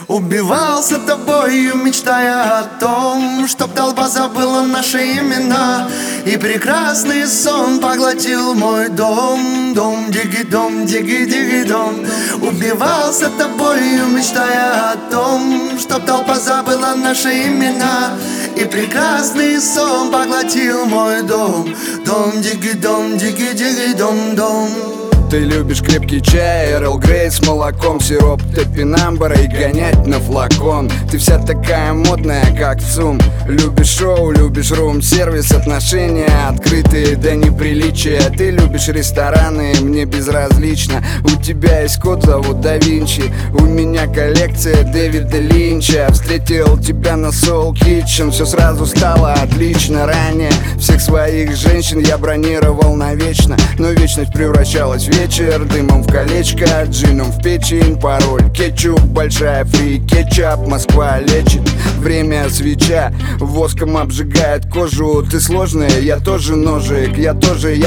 Убивался тобою, мечтая о том, чтоб толпа забыла наши имена, и прекрасный сон поглотил мой дом. Дом, диги-дом, диги-диги-дом. Убивался тобою, мечтая о том, чтоб толпа забыла наши имена, и прекрасный сон поглотил мой дом. Дом, диги-дом, диги-диги-дом-дом. Ты любишь крепкий чай, Эрл Грей с молоком, сироп топинамбура и гонять на флакон. Ты вся такая модная, как ЦУМ. Любишь шоу, любишь рум-сервис, отношения открытые до неприличия. Ты любишь рестораны, мне безразлично. У тебя есть кот, зовут Да Винчи. У меня коллекция Дэвида Линча. Встретил тебя на Soul Kitchen, все сразу стало отлично. Ранее всех своих женщин я бронировал навечно, но вечность превращалась в вечер. Дымом в колечко, джином в печень. Пароль кетчуп, большая фри, кетчап. Москва лечит, время свеча. Воском обжигает кожу. Ты сложная, я тоже ножик. Я тоже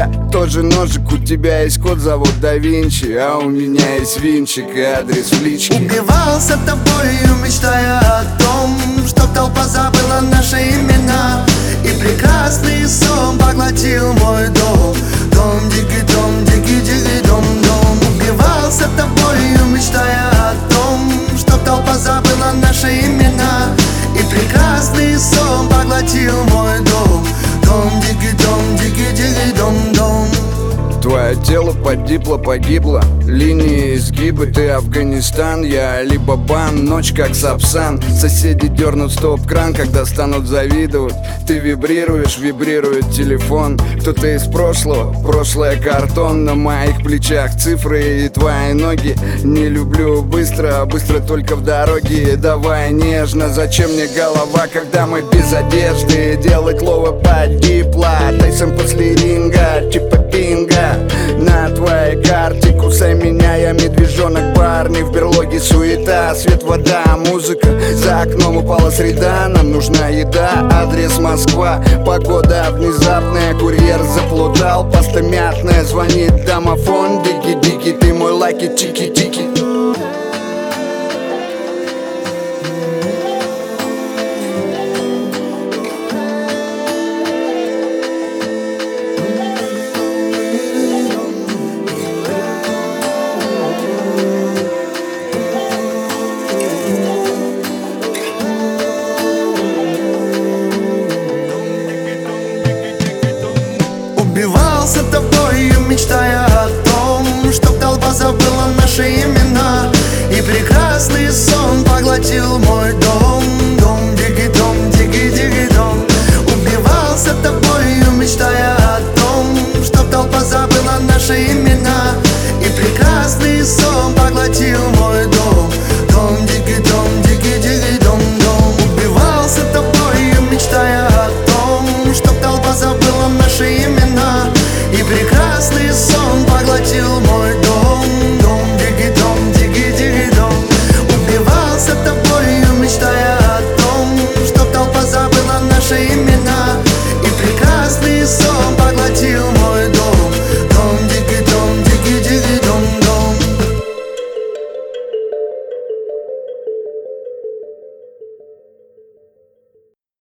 ножик. У тебя есть кот, зовут Да Винчи, а у меня есть винчик и адрес в личке. Убивался тобою, мечтая о том, чтоб толпа забыла наши имена, и прекрасный сон поглотил мой дом. Дом, диги-дом, диги-диги-дом-дом. Убивался тобою, мечтая о том, чтоб толпа забыла наши имена, и прекрасный сон поглотил мой дом. Дом, диги-дом, диги-диги-дом-дом. Твое тело погибло, линии изгибы. Ты Афганистан, я Али-Бабан. Ночь как Сапсан. Соседи дернут стоп-кран, когда станут завидовать. Ты вибрируешь, вибрирует телефон. Кто-то из прошлого, прошлое картон. На моих плечах цифры и твои ноги. Не люблю быстро, быстро только в дороге. Давай нежно, зачем мне голова, когда мы без одежды? Делать лова погибла. Тайсон после ринга, типа пинга. На твоей карте кусай меня, я медвежонок. Парни в берлоге, суета, свет, вода, музыка. За окном упала среда, нам нужна еда. Адрес Москва, погода внезапная. Курьер заплутал, паста мятная. Звонит домофон, диги-диги, ты мой лайки, тики-тики. Убивался тобою, мечтая о том, чтоб толпа забыла наши имена, и прекрасный сон поглотил мой дом. Дом, диги-дом, диги-диги-дом. Убивался тобою, мечтая о том, чтоб толпа забыла наши имена, и прекрасный сон поглотил мой дом. Дом, диги-дом, диги-диги-дом-дом. Убивался тобою, мечтая о том, чтоб толпа забыла наши имена, и прекрасный сон поглотил мой дом.